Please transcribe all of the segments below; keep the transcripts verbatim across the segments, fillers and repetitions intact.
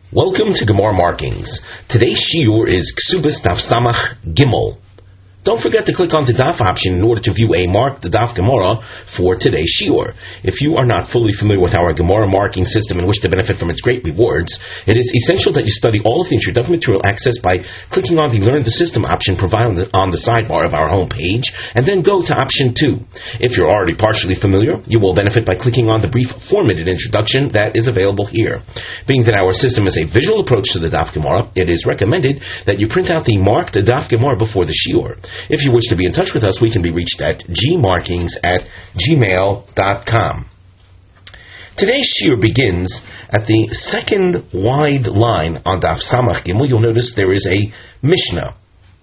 Welcome to Gemara Markings. Today's shiur is Ksubas Daf Samach Gimel. Don't forget to click on the Daf option in order to view a marked Daf Gemara for today's shiur. If you are not fully familiar with our Gemara marking system and wish to benefit from its great rewards, it is essential that you study all of the introductory material accessed by clicking on the Learn the System option provided on the, on the sidebar of our homepage, and then go to option two. If you're already partially familiar, you will benefit by clicking on the brief four-minute introduction that is available here. Being that our system is a visual approach to the Daf Gemara, it is recommended that you print out the marked Daf Gemara before the shiur. If you wish to be in touch with us, we can be reached at gmarkings at gmail dot com. Today's shiur begins at the second wide line on Daf Samach Gimel. You'll notice there is a Mishnah.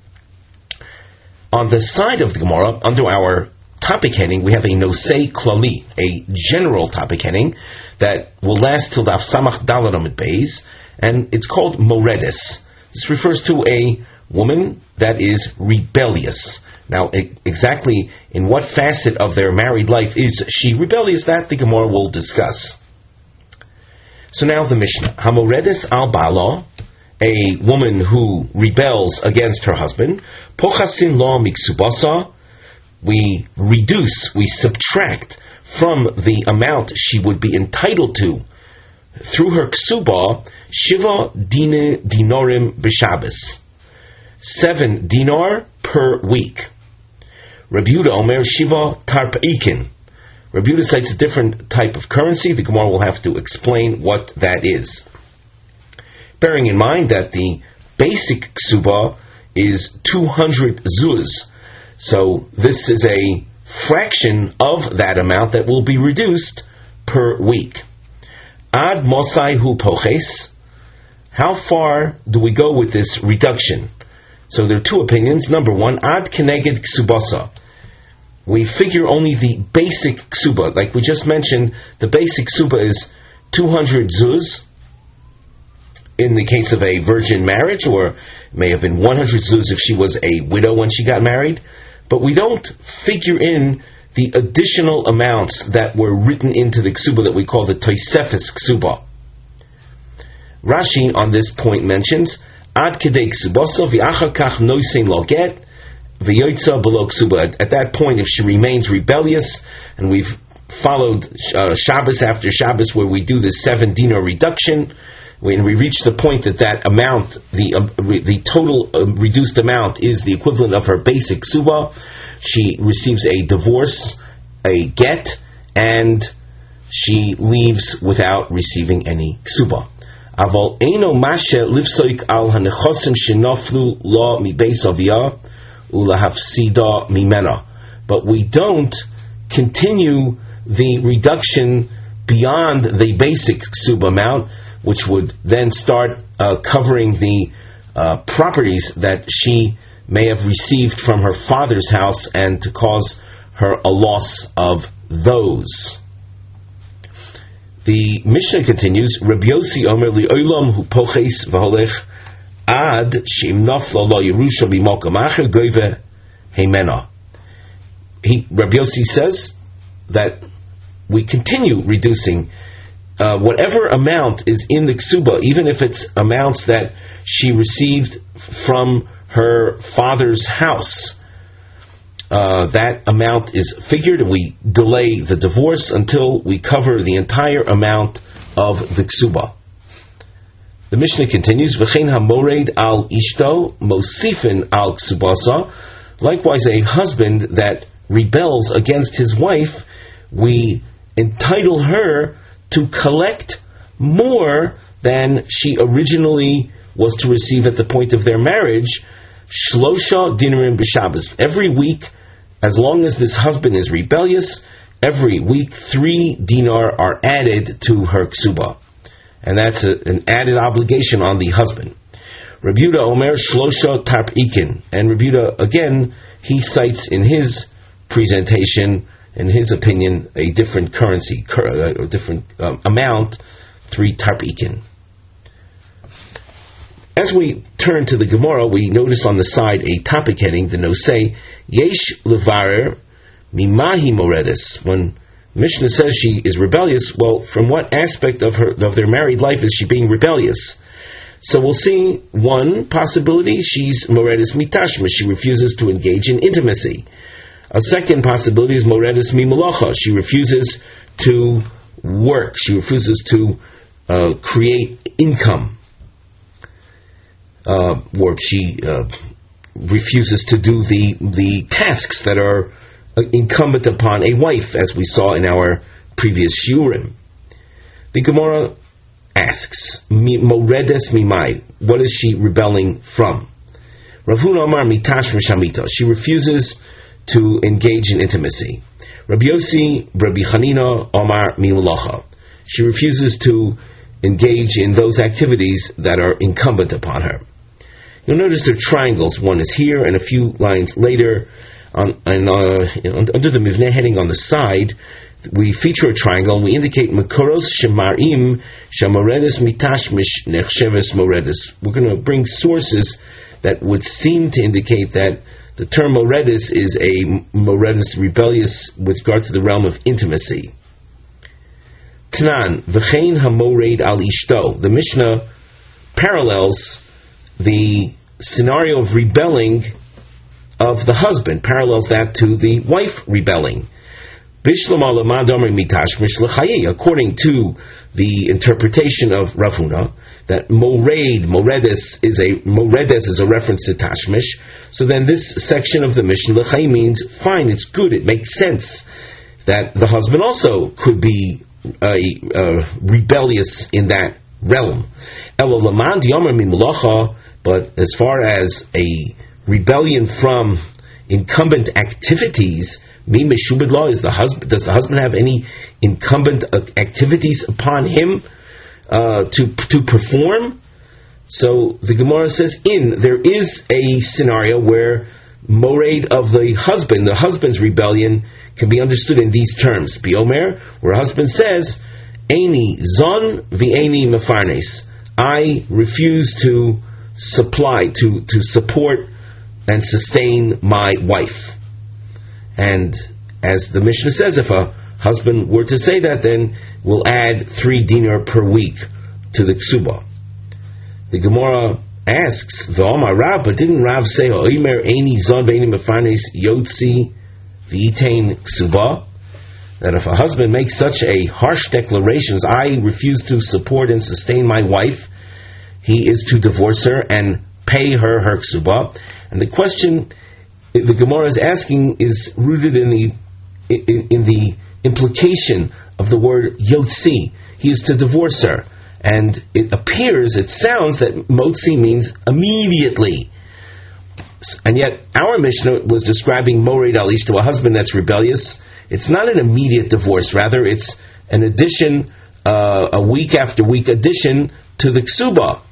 On the side of the Gemara, under our topic heading, we have a Nosei Klali, a general topic heading that will last till Daf Samach Daled Amud Beis, and it's called Moredes. This refers to a woman that is rebellious. Now, e- exactly in what facet of their married life is she rebellious, that the Gemara will discuss. So now the Mishnah. Hamoredes al Bala, a woman who rebels against her husband. Pochasin lo miksubasa, we reduce, we subtract from the amount she would be entitled to through her ksuba, shiva dine dinorim b'Shabbos. Seven dinar per week. Rabbi Yehuda Omer Shiva Tarpeikin. Rabbi Yehuda cites a different type of currency. The Gemara will have to explain what that is. Bearing in mind that the basic ksuba is two hundred zuz. So this is a fraction of that amount that will be reduced per week. Ad Mosai hu poches. How far do we go with this reduction? So there are two opinions. Number one, ad keneged ksubasa. We figure only the basic ksuba. Like we just mentioned, the basic ksuba is two hundred zuz in the case of a virgin marriage, or it may have been one hundred zuz if she was a widow when she got married. But we don't figure in the additional amounts that were written into the ksuba that we call the Tosefes ksuba. Rashi on this point mentions Ad kedei ksubasa v'achar kach noisein lo get v'yoytza below ksuba. At that point, if she remains rebellious, and we've followed uh, Shabbos after Shabbos where we do the seven dinar reduction, when we reach the point that that amount, the uh, re- the total uh, reduced amount is the equivalent of her basic ksuba, she receives a divorce, a get, and she leaves without receiving any ksuba. Aval eino mashe lifsoik al hanechosim shenoflu lo mibeis aviyah ulahafsida mimena. But we don't continue the reduction beyond the basic ksuba amount, which would then start uh, covering the uh, properties that she may have received from her father's house and to cause her a loss of those. The Mishnah continues, Rabbi Yossi Omer li olam hu poches v'holech ad she'im nafla lo yerusha b'malkam acher goyve heimena. He, Rabbi Yossi says that we continue reducing uh, whatever amount is in the ksuba, even if it's amounts that she received from her father's house. Uh, that amount is figured, and we delay the divorce until we cover the entire amount of the ksuba. The Mishnah continues, V'chein hamored al ishto mosifin al ksubasa. Likewise, a husband that rebels against his wife, we entitle her to collect more than she originally was to receive at the point of their marriage. Shlosha dinarim b'Shabbos. Every week, as long as this husband is rebellious, every week three dinar are added to her ksuba. And that's a, an added obligation on the husband. Rabbi Yehuda Omer Shlosha Tarpeikin. And Rabbi Yehuda, again, he cites in his presentation, in his opinion, a different currency, a different um, amount, three Tarpeikin. As we turn to the Gemara, we notice on the side a topic heading, the Nosei, Yesh levarer mimahi moredes. When Mishnah says she is rebellious, well, from what aspect of her of their married life is she being rebellious? So we'll see one possibility, she's moredis mitashmish, she refuses to engage in intimacy. A second possibility is moredis mimalacha, she refuses to work, she refuses to uh, create income. Uh, or she uh, refuses to do the the tasks that are uh, incumbent upon a wife, as we saw in our previous shiurim. The Gemara asks, Moredes mimai, what is she rebelling from? Rav Huna Amar mitash mishamita, she refuses to engage in intimacy. Rabbi Yossi, Rabbi Chanina Amar mimulacha, she refuses to engage in those activities that are incumbent upon her. You'll notice there are triangles. One is here, and a few lines later, on, and, uh, under the Mivneh heading on the side, we feature a triangle, and we indicate Makoros Shemarim Shamoredis Mitashmish Nechsheves Moredis. We're going to bring sources that would seem to indicate that the term Moredis is a Moredis rebellious with regard to the realm of intimacy. Tanan V'chein HaMored Al Ishto. The Mishnah parallels the scenario of rebelling of the husband, parallels that to the wife rebelling. According to the interpretation of Rav Huna, that mored, moredes is a moredes is a reference to tashmish. So then this section of the Mishnah l'chai means fine, it's good, it makes sense that the husband also could be uh, uh, rebellious in that realm. But as far as a rebellion from incumbent activities, mi meshubed law is the husband. Does the husband have any incumbent activities upon him uh, to to perform? So the Gemara says, in there is a scenario where mored of the husband, the husband's rebellion, can be understood in these terms. Biomer, where a husband says, "Eini zon v'eini mefarnes." I refuse to supply, to, to support and sustain my wife. And as the Mishnah says, if a husband were to say that, then we'll add three dinar per week to the ksuba. The Gemara asks, V'omar Rav, but didn't Rav say, Oimer eini zon v'eini mefarnes yotzi v'itein ksuba? That if a husband makes such a harsh declaration as, I refuse to support and sustain my wife, he is to divorce her and pay her her ksuba. And the question the Gemara is asking is rooted in the in, in the implication of the word yotzi. He is to divorce her, and it appears, it sounds that motzi means immediately. And yet our Mishnah was describing mored al ish, to a husband that's rebellious. It's not an immediate divorce, rather it's an addition, uh, a week after week addition to the ksuba.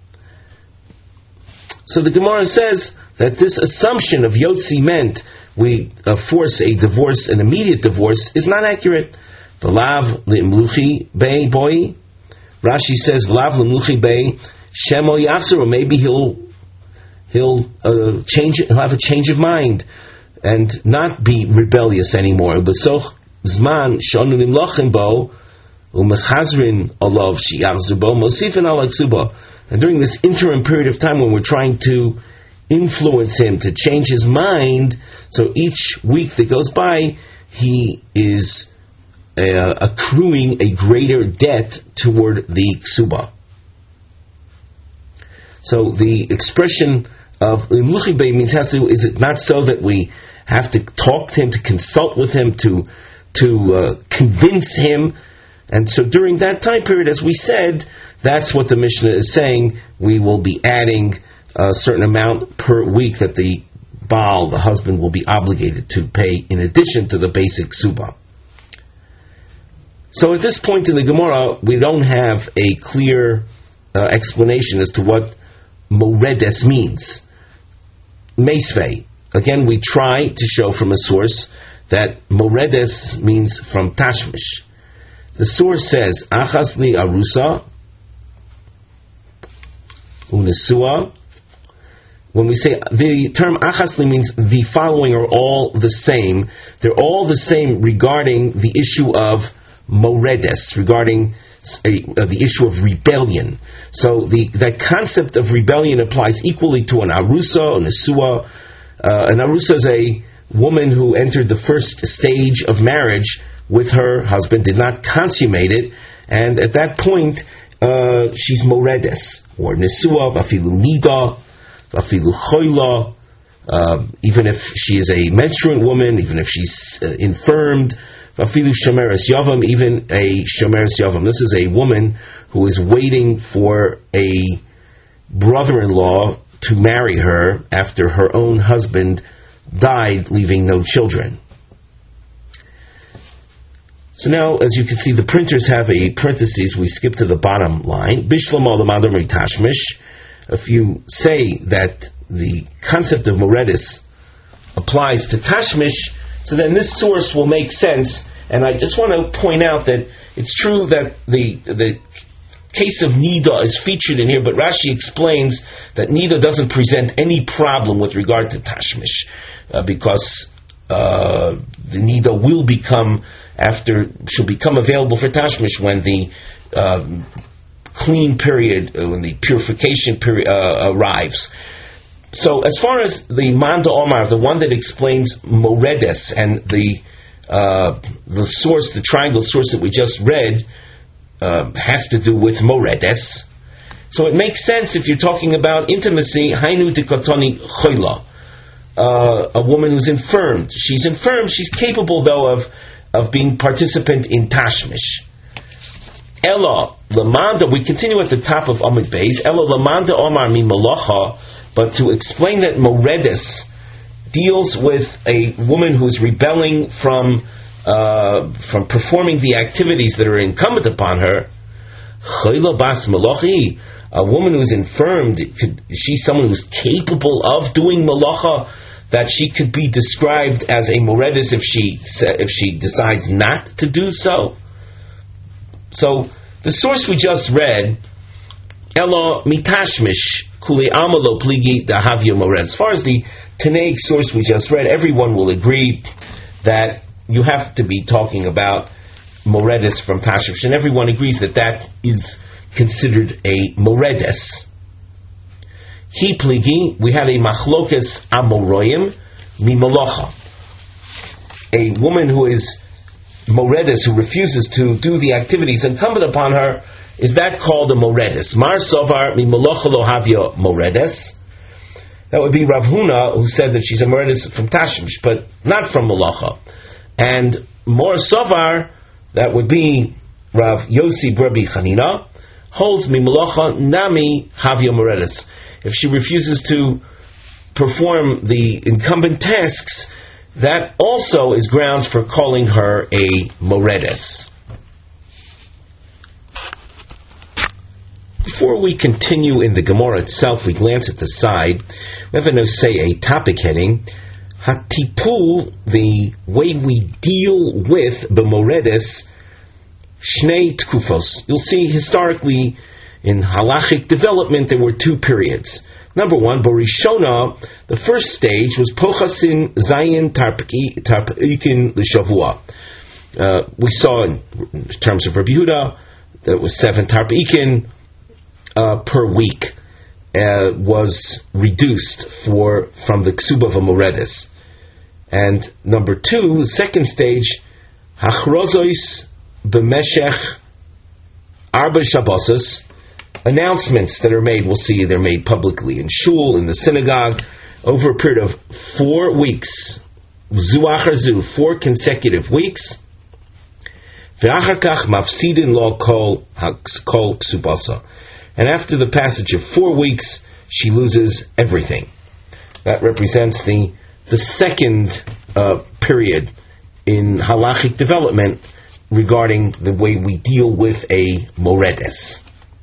So the Gemara says that this assumption of yotzi meant we uh, force a divorce, an immediate divorce, is not accurate. V'lav l'imluchi bei boi. Rashi says v'lav l'imluchi bei shemo yachzor. Maybe he'll he'll uh, change. He'll have a change of mind and not be rebellious anymore. B'soch zman shonu nimlochin bo umechazrin olav sheyachzor bo mosifin al ksuba. And during this interim period of time when we're trying to influence him to change his mind, so each week that goes by, he is uh, accruing a greater debt toward the ksuba. So the expression of imluchi bei means has to do, is it not so that we have to talk to him, to consult with him, to to uh, convince him? And so during that time period, as we said, that's what the Mishnah is saying. We will be adding a certain amount per week that the Baal, the husband, will be obligated to pay in addition to the basic ksuba. So at this point in the Gemara, we don't have a clear uh, explanation as to what moredes means. Meisvei. Again, we try to show from a source that moredes means from tashmish. The source says, Achas li arusa unesua. When we say, the term achasli means the following are all the same. They're all the same regarding the issue of moredes, regarding a, uh, the issue of rebellion. So the that concept of rebellion applies equally to an arusa, an nesua. Uh, an arusa is a woman who entered the first stage of marriage with her husband, did not consummate it, and at that point uh, she's moredes, or nesua, vafilu nida, vafilu choila. Uh, even if she is a menstruant woman, even if she's uh, infirmed, vafilu shomeres yavam, even a shomeres yavam. This is a woman who is waiting for a brother-in-law to marry her after her own husband died, leaving no children. So now, as you can see, the printers have a parenthesis. We skip to the bottom line. Bishlam al tashmish. If you say that the concept of moredis applies to tashmish, so then this source will make sense. And I just want to point out that it's true that the the case of nida is featured in here, but Rashi explains that nida doesn't present any problem with regard to tashmish, uh, because uh, the nida will become after she'll become available for tashmish when the uh, clean period, uh, when the purification period uh, arrives. So, as far as the Manda Omar, the one that explains moredes and the uh, the source, the triangle source that we just read, uh, has to do with moredes. So it makes sense if you're talking about intimacy. Hainu dikotoni choila, a woman who's infirmed. She's infirmed. She's capable, though, of of being participant in tashmish. Ella lamanda. We continue at the top of Amud Beis. Ella lamanda Omar mi malacha. But to explain that moredes deals with a woman who's rebelling from uh, from performing the activities that are incumbent upon her, chayla bas malachi, a woman who's infirmed, could, she's someone who's capable of doing malacha, that she could be described as a moredes if she if she decides not to do so. So the source we just read, Elo mitashmish kuli amalo pligi dahavya mored. As far as the Tanaic source we just read, everyone will agree that you have to be talking about moredes from tashmish, and everyone agrees that that is considered a moredes. He pligi, we have a machlokes amoroyim mimolocha. A woman who is moredes, who refuses to do the activities incumbent upon her, is that called a moredes? Mar sovar mimolocha lo havya moredes. That would be Rav Huna, who said that she's a moredes from tashmish, but not from molocha. And Mor sovar, that would be Rav Yossi Berbi Chanina, holds mimolocha nami havya moredes. If she refuses to perform the incumbent tasks, that also is grounds for calling her a moredes. Before we continue in the Gemara itself, we glance at the side. We have a nosei, a topic heading, Hatipul, the way we deal with b'moredes, shnei tkufos. You'll see historically in halachic development there were two periods. Number one, Borishona, the first stage was Pochasin Zayin Tarpikin L'Shavua. Uh, we saw in, in terms of Rabbi Yehuda that it was seven Tarpikin uh, per week uh, was reduced for from the Ksuba of a Moredes. And number two, the second stage, Hachrozois B'Meshech Arba Shabbosos, announcements that are made, we'll see they're made publicly in shul, in the synagogue, over a period of four weeks, zu achar zu, four consecutive weeks. V'achar kach mafsidin lo kol kol ksubasa, and after the passage of four weeks, she loses everything. That represents the the second uh, period in halachic development regarding the way we deal with a moredes.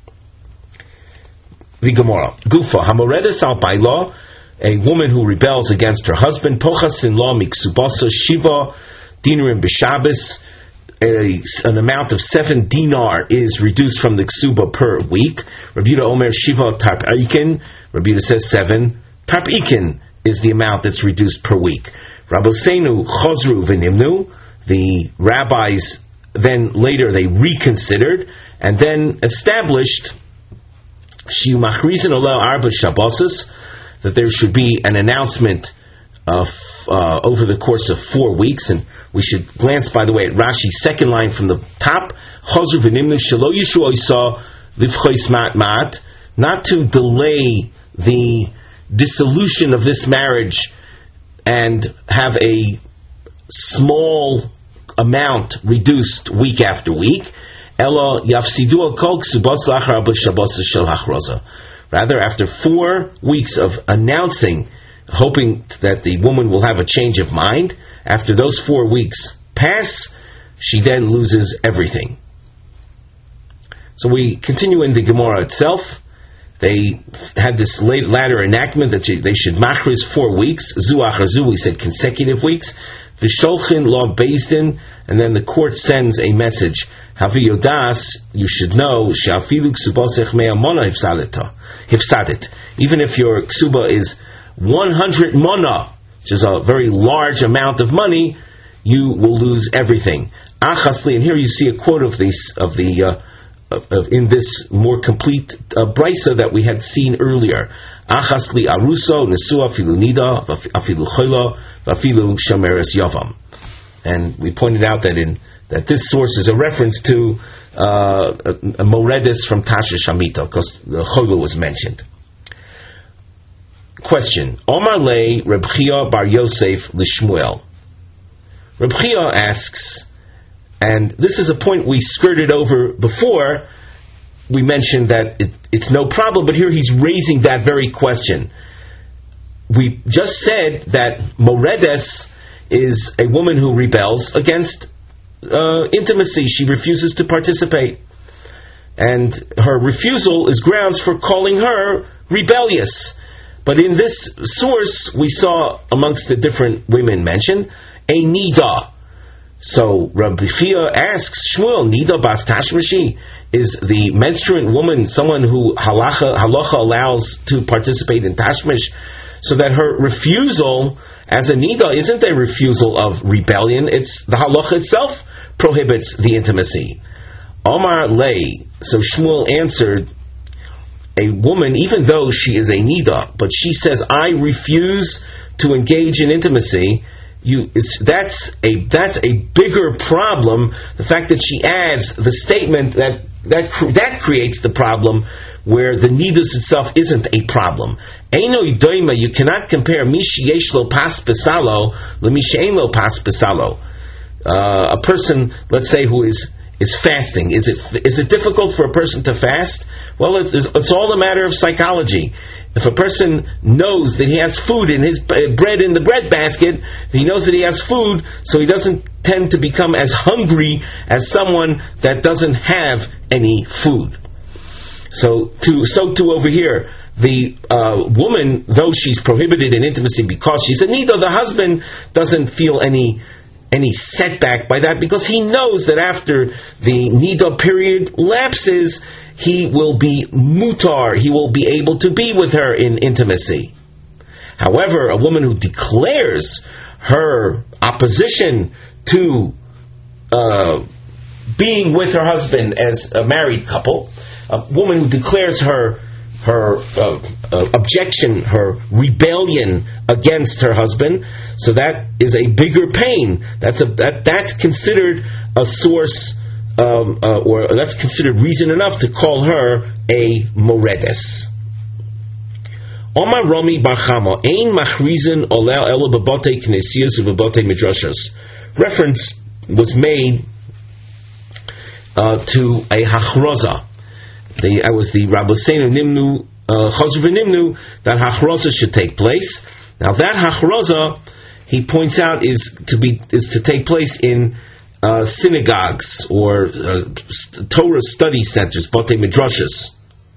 The Gemara. Gufa, hamoredes al baila, a woman who rebels against her husband, pochas in law miksubasa shiva dinarim b'shabbos, an amount of seven dinar is reduced from the ksuba per week. Rabbi Yehuda Omer shiva tarpikin. Rabbi Yehuda says seven tarpikin is the amount that's reduced per week. Rabboseinu chozru v'nimnu. The rabbis then later they reconsidered and then established Shiu Machrizin Olel Arba Shabbosos, that there should be an announcement of uh, over the course of four weeks. And we should glance, by the way, at Rashi's second line from the top. Chozru v'nimnu shelo yishu oisa livchois mat mat, not to delay the dissolution of this marriage and have a small amount reduced week after week. Elo yafsidu al kol ksubos lachar b'shabos shel hachroza. Rather, after four weeks of announcing, hoping that the woman will have a change of mind, after those four weeks pass, she then loses everything. So we continue in the Gemara itself. They had this latter enactment that they should machriz four weeks. Zu achar zu, we said consecutive weeks. V'sholchin lo bezdin, and then the court sends a message. Havi yodas, you should know, she'afilu ksubosech mea mona hifsadet. Even if your ksuba is one hundred mona, which is a very large amount of money, you will lose everything. Achasli, and here you see a quote of these of the uh, of, of, in this more complete uh, brisa that we had seen earlier. Achasli aruso nesua afilu nida afilu chola afilu shameres yavam. And we pointed out that in that this source is a reference to uh, a, a moredis from Tasha Shamita, because the chola was mentioned. Question: Omar lei Reb Chia bar Yosef l'Shmuel. Reb Chia asks, and this is a point we skirted over before. We mentioned that it, it's no problem, but here he's raising that very question. We just said that moredes is a woman who rebels against uh, intimacy. She refuses to participate, and her refusal is grounds for calling her rebellious. But in this source, we saw amongst the different women mentioned a nida. So Rabbi Chia asks Shmuel, nida bas tashmishi, is the menstruant woman someone who halacha, halacha allows to participate in tashmish, so that her refusal as a nida isn't a refusal of rebellion, it's the halacha itself prohibits the intimacy. Omar lei, so Shmuel answered, a woman, even though she is a nida, but she says, I refuse to engage in intimacy, you, it's, that's a that's a bigger problem. The fact that she adds the statement that that, that creates the problem, where the nidus itself isn't a problem. Eino yidoima, you cannot compare mishi yeshlo pas besalo lemishi lo pas besalo. A person, let's say, who is is fasting. Is it is it difficult for a person to fast? Well, it's, it's all a matter of psychology. If a person knows that he has food in his bread in the bread basket, he knows that he has food, so he doesn't tend to become as hungry as someone that doesn't have any food. So, to, so too over here, the uh, woman, though she's prohibited in intimacy because she's a nida, the husband doesn't feel any any setback by that, because he knows that after the nida period lapses, he will be mutar, he will be able to be with her in intimacy. However, a woman who declares her opposition to uh, being with her husband as a married couple, a woman who declares her her uh, uh, objection, her rebellion against her husband, so that is a bigger pain. That's a that that's considered a source, um, uh, or that's considered reason enough to call her a moredes. Omar Rami Bar Chama, ein machrizin olel elo bebotei knesiyos ubebotei midrashos. Reference was made uh, to a hachroza. The, I was the Rabbeinu Nimnu, Chozru Nimnu, that hachroza should take place. Now that hachroza, he points out, is to be is to take place in uh, synagogues or uh, Torah study centers, Botei Midrashos.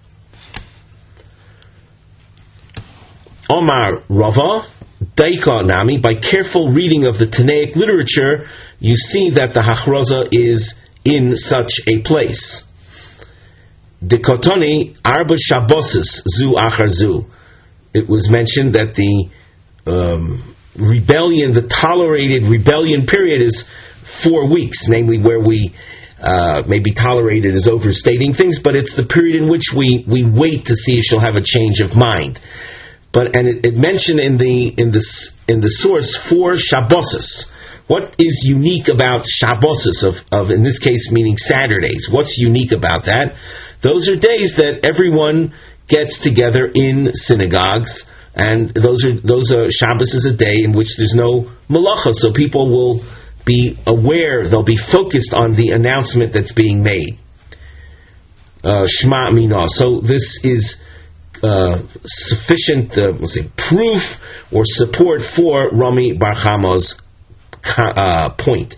Omar Rava, Daika Nami, by careful reading of the Tanaic literature, you see that the hachroza is in such a place. Dikotoni arba shabboses zu achar zu. It was mentioned that the um, rebellion, the tolerated rebellion period, is four weeks, namely where we uh, maybe tolerate it as overstating things, but it's the period in which we, we wait to see if she'll have a change of mind. But and it, it mentioned in the in this in the source four Shabboses. What is unique about Shabboses of, of in this case meaning Saturdays? What's unique about that? Those are days that everyone gets together in synagogues, and those are those are Shabbos is a day in which there's no malacha, so people will be aware, they'll be focused on the announcement that's being made. Uh, Shema Minah. So this is uh, sufficient, uh, let's say, proof or support for Rami Bar Chama's uh, point.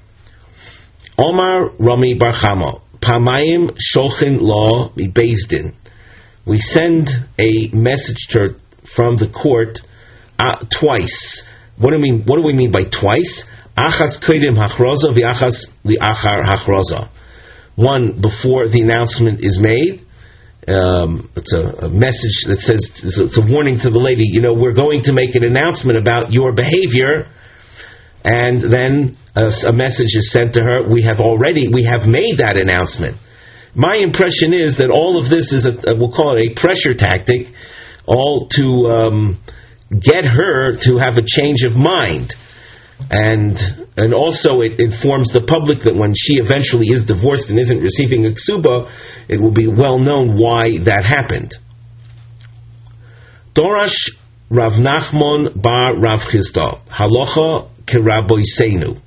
Omar Rami Bar Chama, Pamayim Sholchin Law Beis Din. We send a message to her from the court uh, twice. What do we mean? What do we mean by twice? Achas kodim hachroza v'achas li'achar hachroza. One before the announcement is made. Um, it's a, a message that says it's a, it's a warning to the lady. You know, we're going to make an announcement about your behavior, and then a, a message is sent to her. We have already we have made that announcement. My impression is that all of this is a, we'll call it a pressure tactic, all to um, get her to have a change of mind. And and also it informs the public that when she eventually is divorced and isn't receiving a ksuba, it will be well known why that happened. Dorash Rav Nachman bar Rav Chisda halacha keraboiseinu.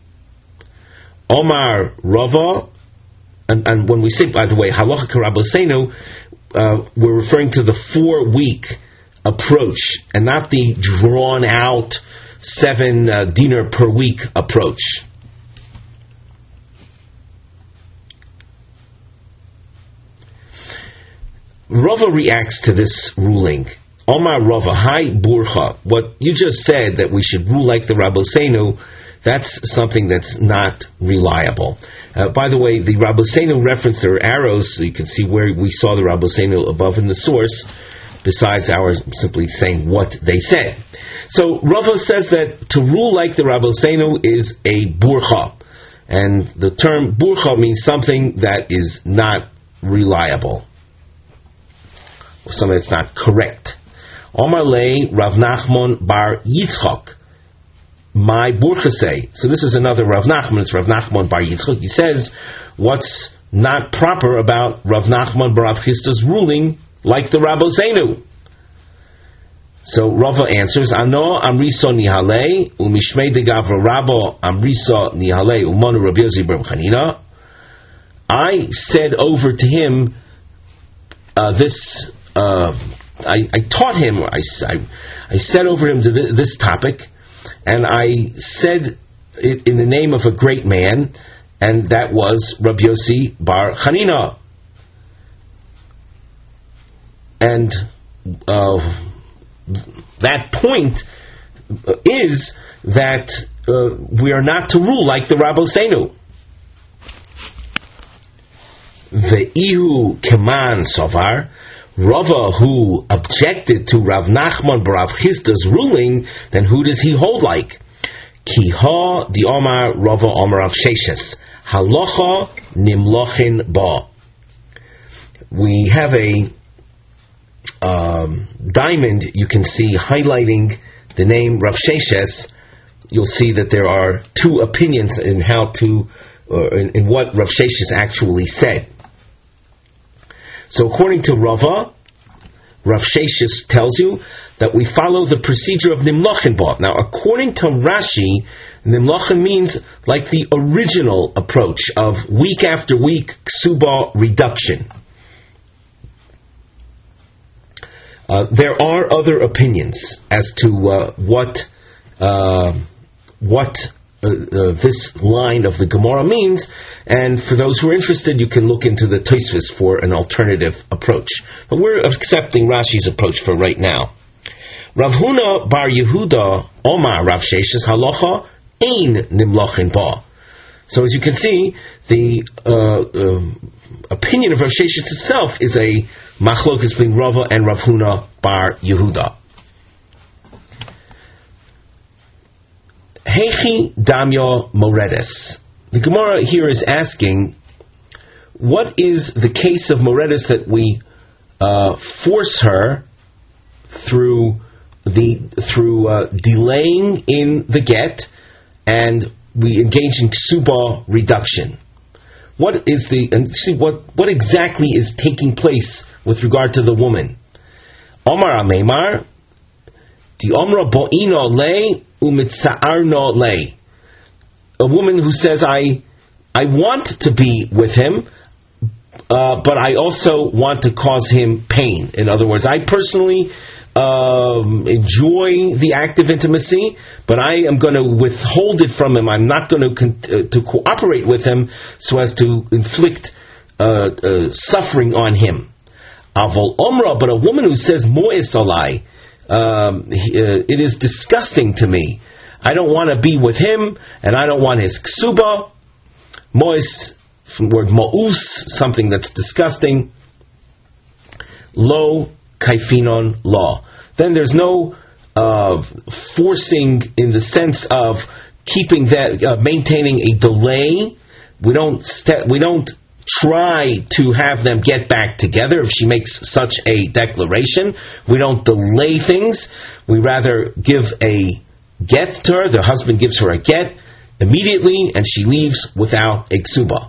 Omar Rava, and, and when we say, by the way, halacha keraboiseinu, uh, we're referring to the four-week approach and not the drawn-out seven uh, dinar per week approach. Rava reacts to this ruling. Omar Rava, hi burcha. What you just said, that we should rule like the Rabboseinu, that's something that's not reliable. Uh, by the way, the Rabboseinu reference, there are arrows, so you can see where we saw the Rabboseinu above in the source, besides our simply saying what they said. So Rava says that to rule like the Rabboseinu is a burcha, and the term burcha means something that is not reliable, or something that's not correct. Omar lei Rav Nachman bar Yitzchak, my burcha say. So this is another Rav Nachman. It's Rav Nachman bar Yitzchak. He says what's not proper about Rav Nachman bar Rav Chisda's ruling like the Rabboseinu. So Rava answers, Ano amriso nihalei umishmei de gavra rabo amriso nihalei umanu Rabbi Yosi bar Chanina. I said over to him uh, this. Uh, I, I taught him. I, I, I said over him to th- this topic, and I said it in the name of a great man, and that was Rabbi Yosi bar Chanina. And uh, that point is that uh, we are not to rule like the Rabboseinu. The Ihu Keman Sovar, Rava, who objected to Rav Nachman bar Rav Chisda's ruling, then who does he hold like? Ki ha di Omar Rava Omar Rav Sheshes halacha nimlochin ba. We have a Um, diamond, you can see highlighting the name Rav Sheshes. You'll see that there are two opinions in how to, uh, in, in what Rav Sheshes actually said. So according to Rava, Rav Sheshes tells you that we follow the procedure of Nimlochin Ba. Now according to Rashi, Nimlochin means like the original approach of week after week ksuba reduction. Uh, there are other opinions as to uh, what uh, what uh, uh, this line of the Gemara means, and for those who are interested, you can look into the Tosfos for an alternative approach. But we're accepting Rashi's approach for right now. Rav Huna bar Yehuda Omar Rav Sheshes halacha ein nimlochin ba. So as you can see, the uh, uh, opinion of Rav Sheshes itself is a machlokas between Rava and Rav Huna bar Yehuda. Hechi damyo moredes. The Gemara here is asking, what is the case of moredes that we uh, force her through the through uh, delaying in the get, and we engage in ksuba reduction? What is the and see what what exactly is taking place with regard to the woman? Omar Ameimar, the Omra Bo'ino le umitza'arno le. A woman who says, I I want to be with him, uh, but I also want to cause him pain. In other words, I personally um, enjoy the act of intimacy, but I am going to withhold it from him. I'm not going to con- uh, to cooperate with him so as to inflict uh, uh, suffering on him. Avol Omra, but a woman who says Mo'es Olai, um, he, uh, it is disgusting to me. I don't want to be with him, and I don't want his ksuba. Mo'es, from the word Mo'us, something that's disgusting. Lo kaifinon law. Then there's no uh, forcing in the sense of keeping that, uh, maintaining a delay. We don't st- we don't try to have them get back together if she makes such a declaration. We don't delay things. We rather give a get to her. The husband gives her a get immediately, and she leaves without a ksuba.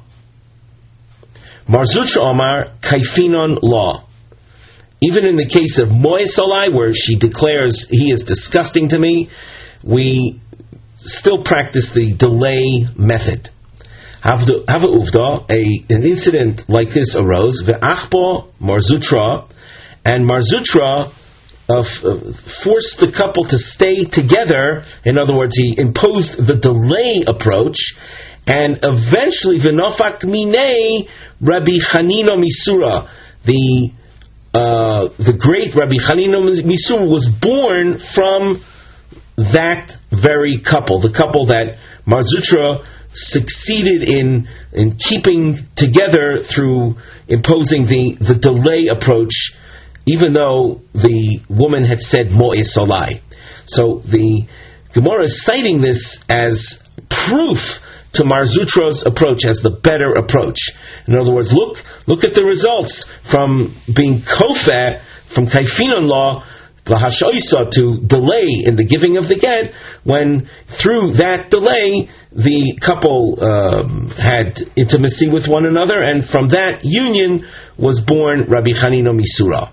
Marzutra Omar kaifinon law. Even in the case of Mo'es Olai, where she declares he is disgusting to me, we still practice the delay method. Hava uvda, a an incident like this arose. Ve'achbo Marzutra, and Marzutra uh, f- uh, forced the couple to stay together. In other words, he imposed the delay approach, and eventually V'nofak minei Rabbi Chanino Misura, the uh, the great Rabbi Chanino Misura, was born from that very couple, the couple that Marzutra succeeded in in keeping together through imposing the, the delay approach, even though the woman had said Mo'es Olai. So the Gemara is citing this as proof to Marzutra's approach as the better approach. In other words, look look at the results from being kofeh, from kaifinon law, lahashoisa, to delay in the giving of the get, when through that delay the couple um, had intimacy with one another, and from that union was born Rabbi Chanino Misura.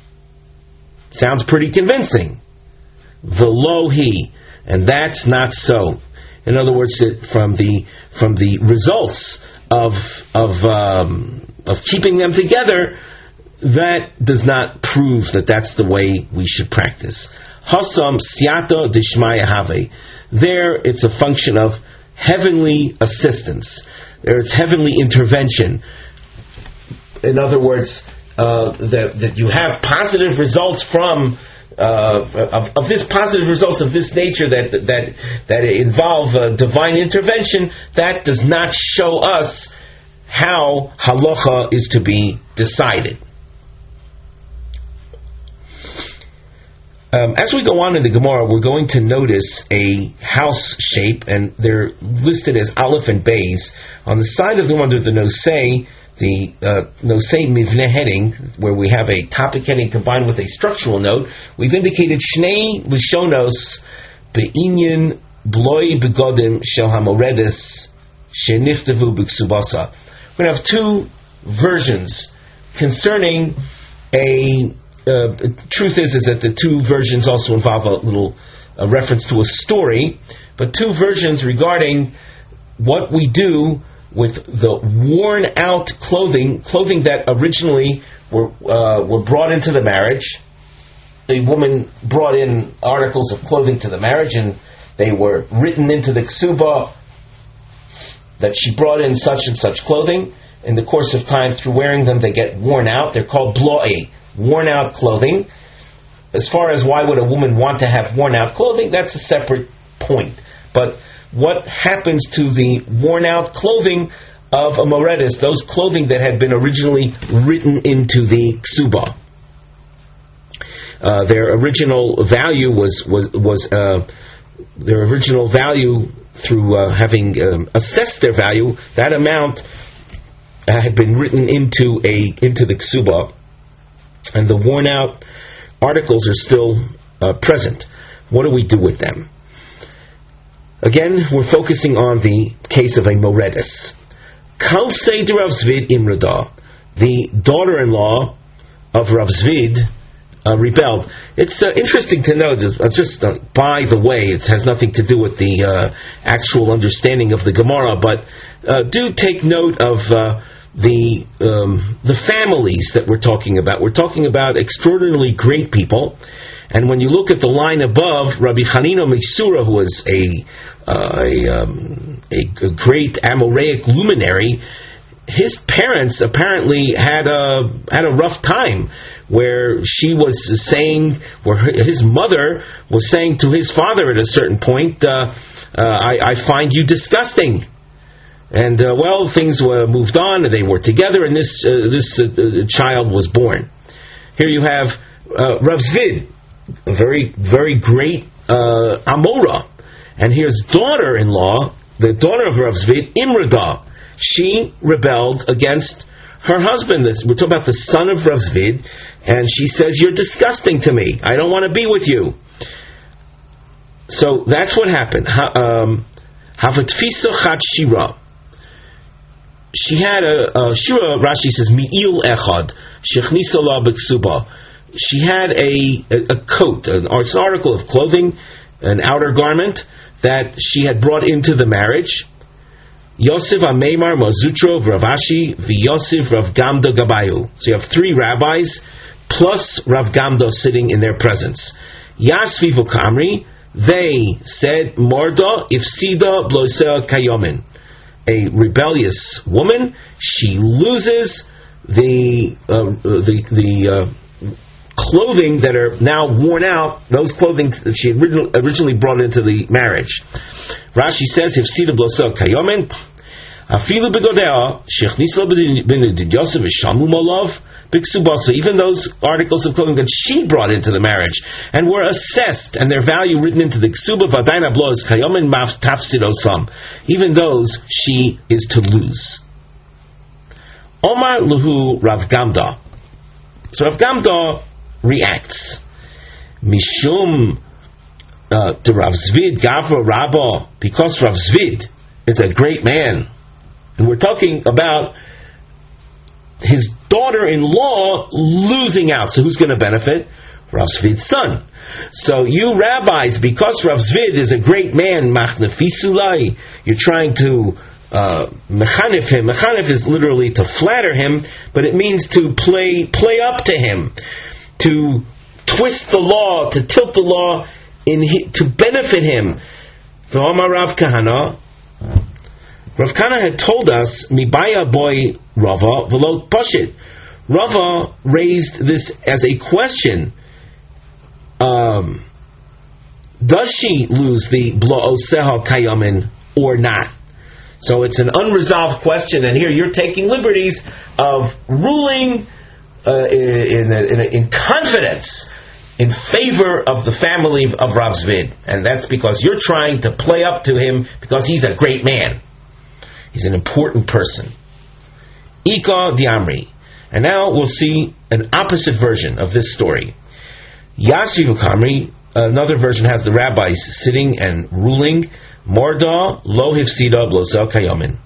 Sounds pretty convincing. Velo he, and that's not so. In other words, from the from the results of of um, of keeping them together, that does not prove that that's the way we should practice. Hasam siato dishmaya have. There, it's a function of heavenly assistance. There, it's heavenly intervention. In other words, uh, that that you have positive results from. Uh, of, of this positive results of this nature that that that involve uh, divine intervention, that does not show us how halacha is to be decided. Um, as we go on in the Gemara, we're going to notice a house shape, and they're listed as Aleph and Beis. On the side of them, under the Nosei, the uh, Nosei Mivne heading, where we have a topic heading combined with a structural note, we've indicated Shnei Lishonos Be'inyan Bloi Begodim Shel HaMoredes Sheniftavu B'Ksubasa. We're going to have two versions concerning a... Uh, truth is, is that the two versions also involve a little a reference to a story, but two versions regarding what we do with the worn out clothing, clothing that originally were uh, were brought into the marriage. The woman brought in articles of clothing to the marriage, and they were written into the ksuba that she brought in such and such clothing. In the course of time, through wearing them, they get worn out. They're called blo'e, worn out clothing. As far as why would a woman want to have worn out clothing, that's a separate point. But what happens to the worn out clothing of a moredes, those clothing that had been originally written into the ksuba? Uh, their original value was was was uh, their original value through uh, having um, assessed their value, that amount uh, had been written into a into the ksuba, and the worn out articles are still uh, present. What do we do with them? Again, we're focusing on the case of a moredes. Kal Seder Rav Zvid Imrada, the daughter-in-law of Rav Zvid, uh, rebelled. It's uh, interesting to know, uh, just uh, by the way, it has nothing to do with the uh, actual understanding of the Gemara, but uh, do take note of uh, the um, the families that we're talking about. We're talking about extraordinarily great people. And when you look at the line above, Rabbi Chanina Meisura, who was a uh, a, um, a, a great Amoraic luminary, his parents apparently had a had a rough time, where she was saying, where his mother was saying to his father at a certain point, uh, uh, I, I find you disgusting. And uh, well, things were moved on, and they were together, and this uh, this uh, child was born. Here you have uh, Rav Zvid, a very, very great uh, Amora. And here's daughter-in-law, the daughter of Rav Zvid, Imrada. She rebelled against her husband. We're talking about the son of Rav Zvid, and she says, you're disgusting to me. I don't want to be with you. So that's what happened. Havatfisa chat shira. She had a, a shira, Rashi says, mi'il echad, shechnisa la b'ksuba. She had a, a, a coat, an, it's an article of clothing, an outer garment, that she had brought into the marriage. Yosef Ameimar Mazutro Rav Ashi v'Yosef Rav Gamda Gabayu. So you have three rabbis plus Rav Gamda sitting in their presence. Yasvi Vukamri, they said, Morda Ifsida Blosea Kayomin. A rebellious woman, she loses the uh, the the uh, clothing that are now worn out, those clothing that she originally brought into the marriage. Rashi says, if Sida Blosa Kayomen, Afilu Begodea, Shechnisla Bin Yosef Shamu Molov, Biksubasa, even those articles of clothing that she brought into the marriage and were assessed and their value written into the Ksuba Vadaina Blos Kayomen Maf Tafsidosam, even those she is to lose. Omar Luhu Rav Gamda. So Rav Gamda reacts. Mishum uh, to Rav Zvid Gavra Rabba, because Rav Zvid is a great man, and we're talking about his daughter-in-law losing out. So who's going to benefit? Rav Zvid's son. So you rabbis, because Rav Zvid is a great man, Machnefisulai, you're trying to uh, mechanif him. Mechanif is literally to flatter him, but it means to play play up to him, to twist the law, to tilt the law in hi, to benefit him. V'omar Rav Kahana, Rav Kahana had told us, Mibaya boy Rava v'lo pashit. Rava raised this as a question. Um, does she lose the blo'oseha kayamin or not? So it's an unresolved question, and here you're taking liberties of ruling uh, in, in, in confidence in favor of the family of Rav Zvid, and that's because you're trying to play up to him because he's a great man. He's an important person. Ika Diamri. And now we'll see an opposite version of this story. Yasvi Kamri, another version has the rabbis sitting and ruling. Morda lo hifsida blosa kayamin.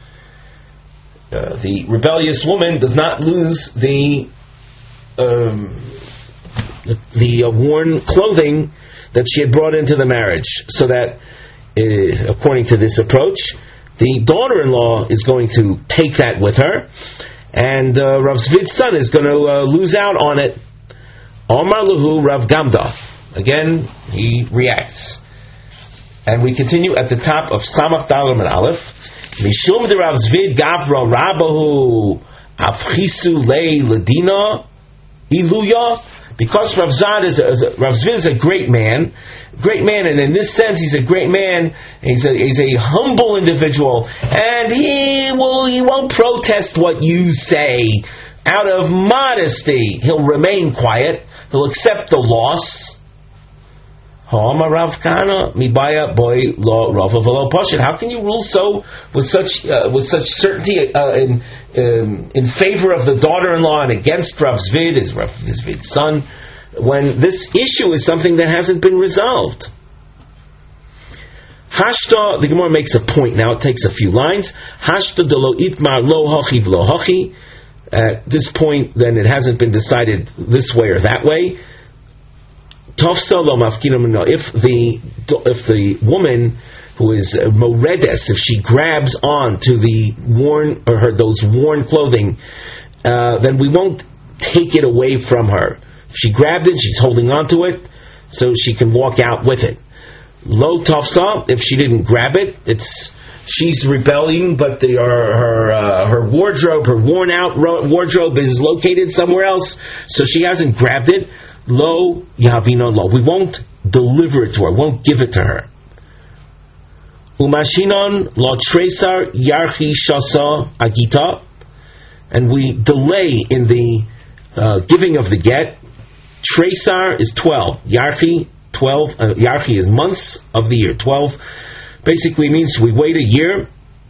Uh, the rebellious woman does not lose the um, the, the uh, worn clothing that she had brought into the marriage. So that, uh, according to this approach, the daughter-in-law is going to take that with her, and uh, Rav Zvid's son is going to uh, lose out on it. Omar Luhu Rav Gamda. Again, he reacts. And we continue at the top of Samach Dalam and Aleph. Mishum de Rav Zvid Gavra Rabahu Afchisu Lei Ladina Iluya. Because Rav Zvid is a, Rav Zvid is a great man, great man, and in this sense he's a great man. He's a he's a humble individual, and he will he won't protest what you say. Out of modesty, he'll remain quiet. He'll accept the loss. Ha'amar Rav Kahana mibaya boy lo Rav v'lo pashut. How can you rule so with such uh, with such certainty uh, in um, in favor of the daughter-in-law and against Rav Zvid, is Rav Zvid's son, when this issue is something that hasn't been resolved? Hashta, the Gemara makes a point now. It takes a few lines. Hashta de lo itmar lo hachi v'lo hachi. At this point, then it hasn't been decided this way or that way. Tofsa lo mafkinam. If the if the woman who is moredes, if she grabs on to the worn or her those worn clothing, uh, then we won't take it away from her. If she grabbed it, she's holding on to it, so she can walk out with it. Lo tofsa, if she didn't grab it, it's she's rebelling, but the, her her, uh, her wardrobe, her worn out wardrobe is located somewhere else, so she hasn't grabbed it. Lo yahavino lo, we won't deliver it to her, won't give it to her. Umashinon lo tresar yarchi shasa agita, and we delay in the uh, giving of the get. Tresar is twelve, yarchi twelve. Uh, yarchi is months of the year. Twelve basically means we wait a year.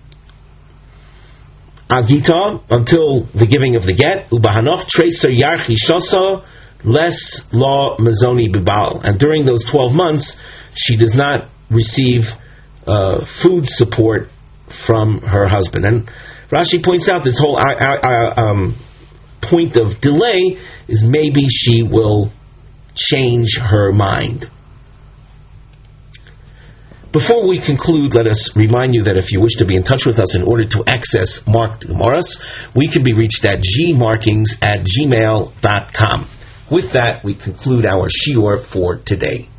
Agita, until the giving of the get. Ubahanoch tresar yarchi shasa less law mazoni bibal, and during those twelve months she does not receive uh, food support from her husband. And Rashi points out this whole uh, uh, um, point of delay is maybe she will change her mind. Before we conclude, let us remind you that if you wish to be in touch with us in order to access marked Gemaras, we can be reached at g markings at gmail dot com. With that, we conclude our shiur for today.